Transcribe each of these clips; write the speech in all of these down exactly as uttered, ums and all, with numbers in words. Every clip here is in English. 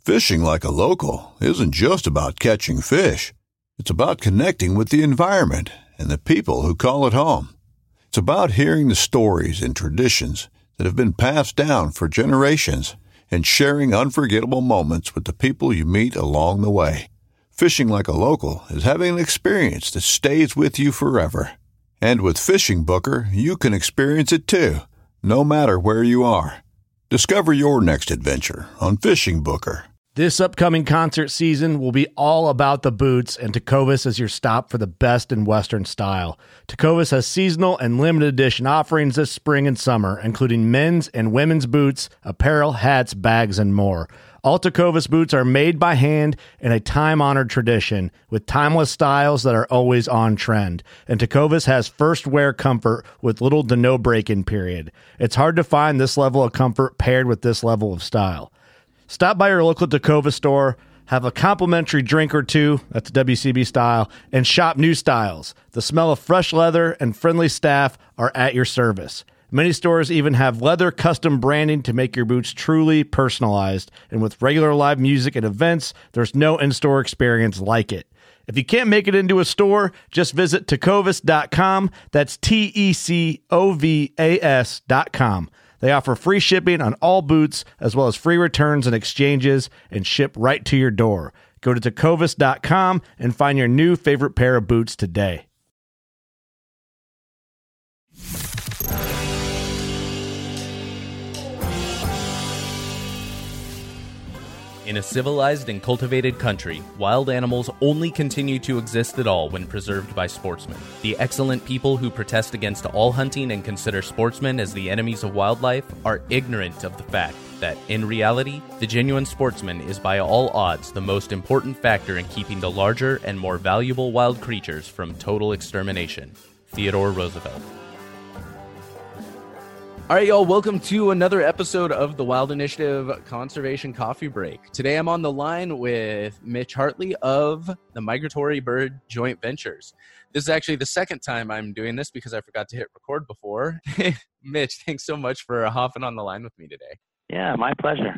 Fishing like a local isn't just about catching fish. It's about connecting with the environment and the people who call it home. It's about hearing the stories and traditions that have been passed down for generations and sharing unforgettable moments with the people you meet along the way. Fishing like a local is having an experience that stays with you forever. And with Fishing Booker, you can experience it too, no matter where you are. Discover your next adventure on Fishing Booker. This upcoming concert season will be all about the boots, and Tecovas is your stop for the best in Western style. Tecovas has seasonal and limited edition offerings this spring and summer, including men's and women's boots, apparel, hats, bags, and more. All Tecovas boots are made by hand in a time-honored tradition with timeless styles that are always on trend. And Tecovas has first wear comfort with little to no break-in period. It's hard to find this level of comfort paired with this level of style. Stop by your local Tecovas store, have a complimentary drink or two, that's W C B style, and shop new styles. The smell of fresh leather and friendly staff are at your service. Many stores even have leather custom branding to make your boots truly personalized. And with regular live music and events, there's no in-store experience like it. If you can't make it into a store, just visit tecovas dot com. That's T E C O V A S dot com. They offer free shipping on all boots, as well as free returns and exchanges, and ship right to your door. Go to tecovas dot com and find your new favorite pair of boots today. In a civilized and cultivated country, wild animals only continue to exist at all when preserved by sportsmen. The excellent people who protest against all hunting and consider sportsmen as the enemies of wildlife are ignorant of the fact that, in reality, the genuine sportsman is by all odds the most important factor in keeping the larger and more valuable wild creatures from total extermination. Theodore Roosevelt. All right, y'all, welcome to another episode of the Wild Initiative Conservation Coffee Break. Today I'm on the line with Mitch Hartley of the Migratory Bird Joint Ventures. This is actually the second time I'm doing this because I forgot to hit record before. Mitch, thanks so much for hopping on the line with me today. Yeah, my pleasure.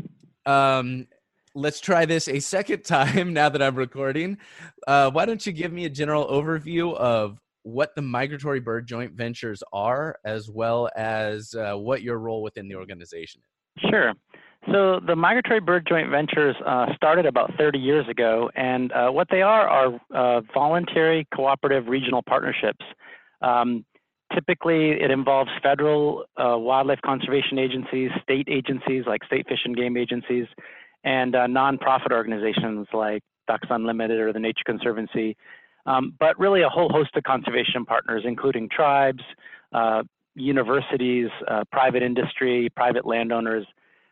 Um, let's try this a second time now that I'm recording. Uh, why don't you give me a general overview of what the Migratory Bird Joint Ventures are, as well as uh, what your role within the organization is? Sure. So the Migratory Bird Joint Ventures uh, started about thirty years ago, and uh, what they are are uh, voluntary cooperative regional partnerships. Um, typically, it involves federal uh, wildlife conservation agencies, state agencies like state fish and game agencies, and uh, nonprofit organizations like Ducks Unlimited or the Nature Conservancy. Um, but really a whole host of conservation partners, including tribes, uh, universities, uh, private industry, private landowners.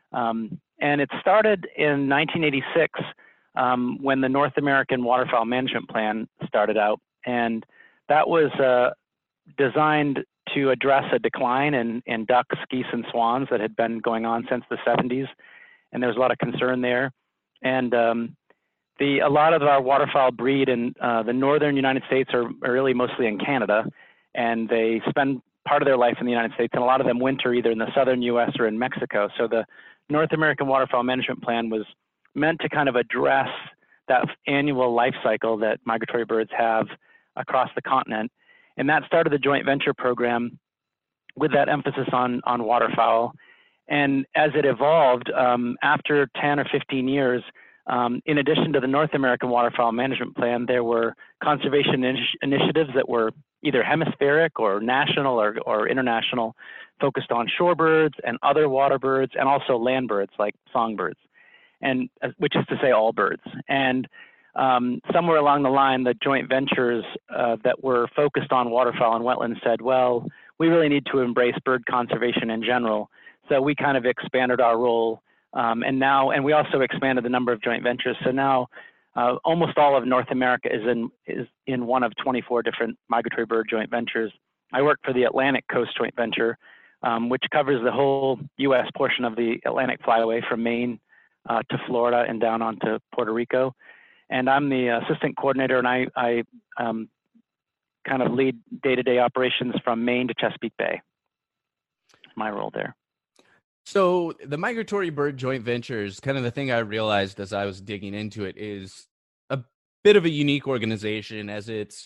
Um, and it started in nineteen eighty-six um, when the North American Waterfowl Management Plan started out. And that was uh, designed to address a decline in, in ducks, geese, and swans that had been going on since the seventies. And there was a lot of concern there. And um, The, a lot of our waterfowl breed in uh, the northern United States are, are really mostly in Canada, and they spend part of their life in the United States, and a lot of them winter either in the southern U S or in Mexico. So the North American Waterfowl Management Plan was meant to kind of address that annual life cycle that migratory birds have across the continent. And that started the joint venture program with that emphasis on, on waterfowl. And as it evolved, um, after ten or fifteen years, Um, in addition to the North American Waterfowl Management Plan, there were conservation in- initiatives that were either hemispheric or national or, or international, focused on shorebirds and other water birds, and also land birds like songbirds, and uh, which is to say all birds. And um, somewhere along the line, the joint ventures uh, that were focused on waterfowl and wetlands said, well, we really need to embrace bird conservation in general. So we kind of expanded our role. Um, and now, and we also expanded the number of joint ventures. So now, uh, almost all of North America is in is in one of twenty-four different migratory bird joint ventures. I work for the Atlantic Coast Joint Venture, um, which covers the whole U S portion of the Atlantic Flyway from Maine uh, to Florida and down onto Puerto Rico. And I'm the assistant coordinator, and I, I um, kind of lead day-to-day operations from Maine to Chesapeake Bay. My role there. So the migratory bird joint ventures, kind of the thing I realized as I was digging into it, is a bit of a unique organization, as it's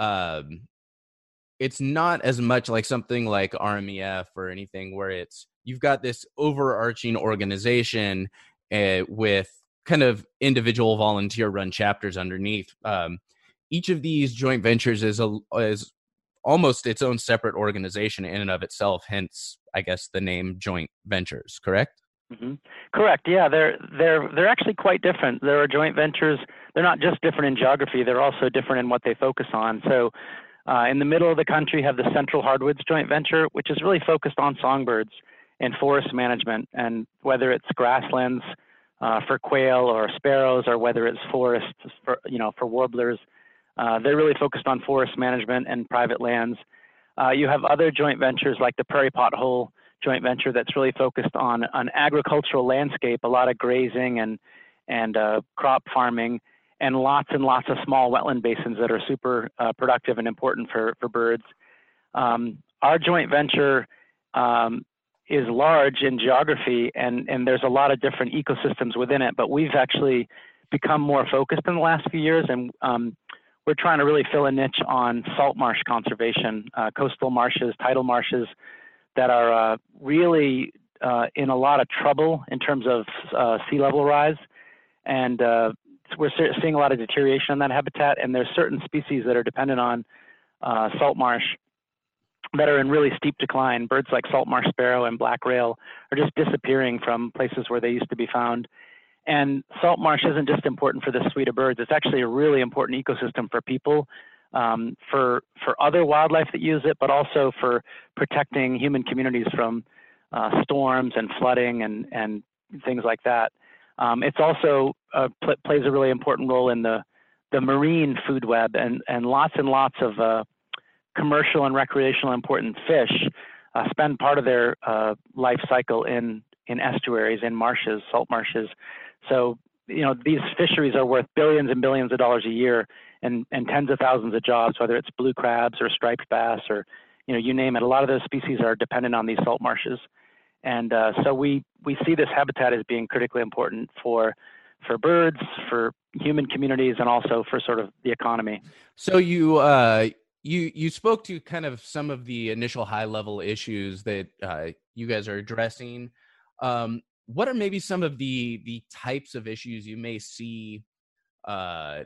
um, it's not as much like something like R M E F or anything, where it's you've got this overarching organization uh, with kind of individual volunteer run chapters underneath. Um, each of these joint ventures is a is almost its own separate organization in and of itself. Hence, I guess the name joint ventures. Correct? Mm-hmm. Correct. Yeah, they're they're they're actually quite different. There are joint ventures. They're not just different in geography. They're also different in what they focus on. So, uh, in the middle of the country, you have the Central Hardwoods Joint Venture, which is really focused on songbirds and forest management, and whether it's grasslands uh, for quail or sparrows, or whether it's forests for you know for warblers. Uh, they're really focused on forest management and private lands. Uh, you have other joint ventures like the Prairie Pothole Joint Venture that's really focused on an agricultural landscape, a lot of grazing and and uh, crop farming, and lots and lots of small wetland basins that are super uh, productive and important for for birds. Um, our joint venture um, is large in geography, and and there's a lot of different ecosystems within it. But we've actually become more focused in the last few years, and um, we're trying to really fill a niche on salt marsh conservation, uh, coastal marshes, tidal marshes that are uh, really uh, in a lot of trouble in terms of uh, sea level rise. And uh, we're seeing a lot of deterioration in that habitat. And there's certain species that are dependent on uh, salt marsh that are in really steep decline. Birds like salt marsh sparrow and black rail are just disappearing from places where they used to be found. And salt marsh isn't just important for this suite of birds. It's actually a really important ecosystem for people, um, for for other wildlife that use it, but also for protecting human communities from uh, storms and flooding and, and things like that. Um, it's also uh, pl- plays a really important role in the, the marine food web, and, and lots and lots of uh, commercial and recreational important fish uh, spend part of their uh, life cycle in, in estuaries, in marshes, salt marshes. So, you know, these fisheries are worth billions and billions of dollars a year, and, and tens of thousands of jobs, whether it's blue crabs or striped bass or, you know, you name it. A lot of those species are dependent on these salt marshes. And uh, so we, we see this habitat as being critically important for, for birds, for human communities, and also for sort of the economy. So you, uh, you, you spoke to kind of some of the initial high level issues that uh, you guys are addressing. Um, What are maybe some of the the types of issues you may see, uh,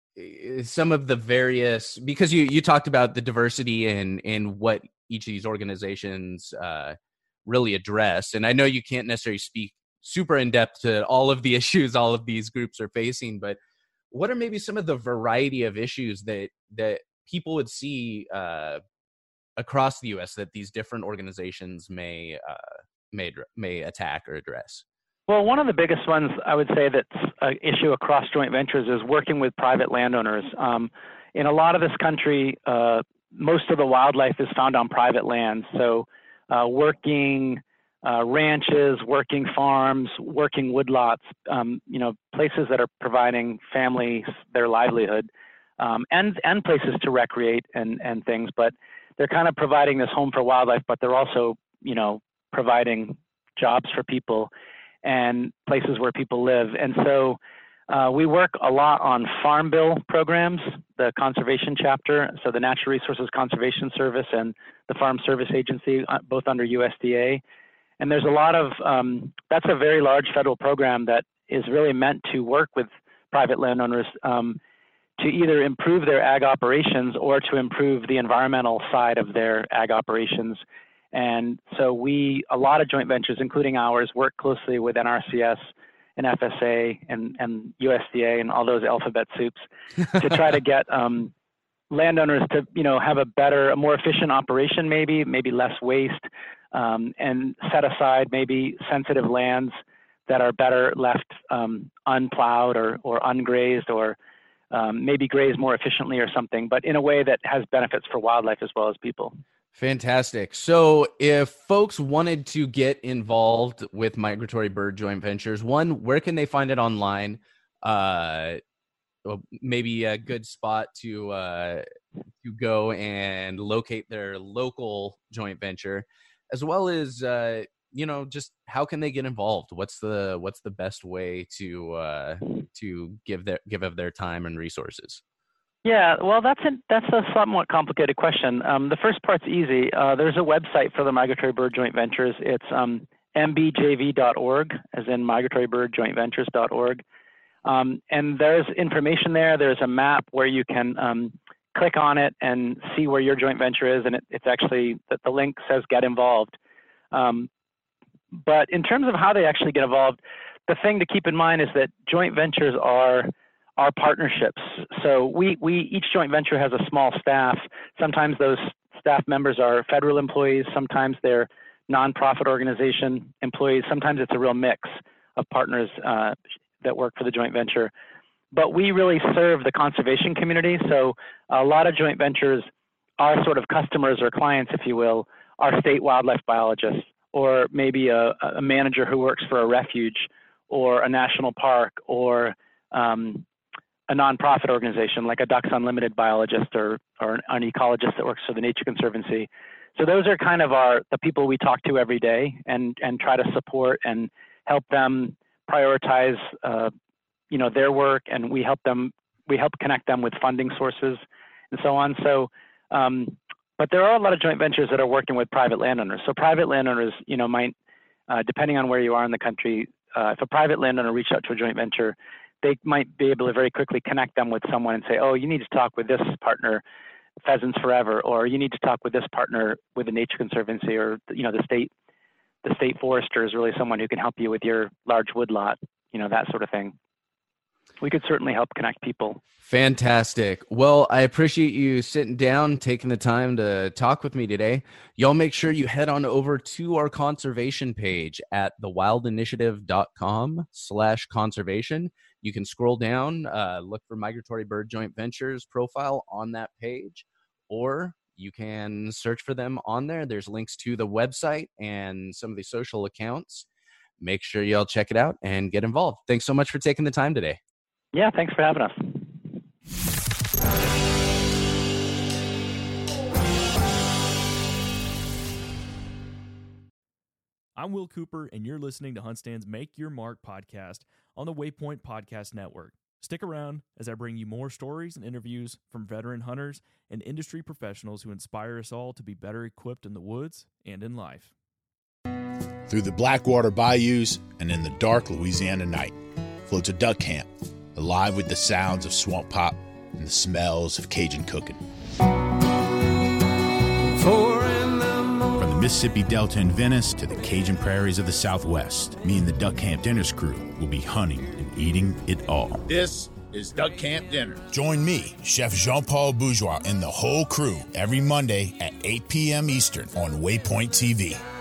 some of the various, because you, you talked about the diversity in, in what each of these organizations uh, really address. And I know you can't necessarily speak super in depth to all of the issues all of these groups are facing, but what are maybe some of the variety of issues that, that people would see uh, across the U S that these different organizations may uh, may may attack or address? Well, one of the biggest ones I would say that's an issue across joint ventures is working with private landowners. Um, in a lot of this country, uh, most of the wildlife is found on private lands. So uh, working uh, ranches, working farms, working woodlots, um, you know, places that are providing families their livelihood, um, and, and places to recreate and, and things. But they're kind of providing this home for wildlife, but they're also, you know, providing jobs for people and places where people live. And so uh, we work a lot on farm bill programs, the conservation chapter, so the Natural Resources Conservation Service and the Farm Service Agency, uh, both under U S D A. And there's a lot of, um, that's a very large federal program that is really meant to work with private landowners um, to either improve their ag operations or to improve the environmental side of their ag operations. And so we, a lot of joint ventures, including ours, work closely with N R C S and F S A and, and U S D A and all those alphabet soups to try to get um, landowners to, you know, have a better, a more efficient operation, maybe, maybe less waste, um, and set aside maybe sensitive lands that are better left um, unplowed or, or ungrazed, or um, maybe grazed more efficiently or something, but in a way that has benefits for wildlife as well as people. Fantastic. So if folks wanted to get involved with Migratory Bird Joint Ventures, one, where can they find it online? Uh, maybe a good spot to uh, to go and locate their local joint venture, as well as uh, you know, just how can they get involved? What's the what's the best way to uh, to give their give of their time and resources? Yeah, well, that's a, that's a somewhat complicated question. Um, the first part's easy. Uh, there's a website for the Migratory Bird Joint Ventures. It's um, m b j v dot org, as in migratory bird joint ventures dot org. Um, and there's information there. There's a map where you can um, click on it and see where your joint venture is. And it, it's actually, the, the link says get involved. Um, but in terms of how they actually get involved, the thing to keep in mind is that joint ventures are are partnerships. So we, we each joint venture has a small staff. Sometimes those staff members are federal employees. Sometimes they're nonprofit organization employees. Sometimes it's a real mix of partners uh, that work for the joint venture. But we really serve the conservation community. So a lot of joint ventures, our sort of customers or clients, if you will, are state wildlife biologists, or maybe a, a manager who works for a refuge or a national park, or um, a nonprofit organization like a Ducks Unlimited biologist, or, or an ecologist that works for the Nature Conservancy. So those are kind of our the people we talk to every day and, and try to support and help them prioritize uh, you know, their work, and we help them we help connect them with funding sources and so on. So um, but there are a lot of joint ventures that are working with private landowners. So private landowners, you know, might uh, depending on where you are in the country, uh, if a private landowner reached out to a joint venture, they might be able to very quickly connect them with someone and say, oh, you need to talk with this partner, Pheasants Forever, or you need to talk with this partner with the Nature Conservancy, or, you know, the state, the state forester is really someone who can help you with your large woodlot, you know, that sort of thing. We could certainly help connect people. Fantastic. Well, I appreciate you sitting down, taking the time to talk with me today. Y'all make sure you head on over to our conservation page at the wild initiative dot com slash conservation. You can scroll down, uh, look for Migratory Bird Joint Ventures profile on that page, or you can search for them on there. There's links to the website and some of the social accounts. Make sure y'all check it out and get involved. Thanks so much for taking the time today. Yeah, thanks for having us. I'm Will Cooper, and you're listening to HuntStand's Make Your Mark podcast on the Waypoint Podcast Network. Stick around as I bring you more stories and interviews from veteran hunters and industry professionals who inspire us all to be better equipped in the woods and in life. Through the Blackwater bayous and in the dark Louisiana night floats a duck camp, alive with the sounds of swamp pop and the smells of Cajun cooking. From the Mississippi Delta in Venice to the Cajun prairies of the Southwest, me and the Duck Camp Dinners crew will be hunting and eating it all. This is Duck Camp Dinner. Join me, Chef Jean-Paul Bourgeois, and the whole crew every Monday at eight p.m. Eastern on Waypoint T V.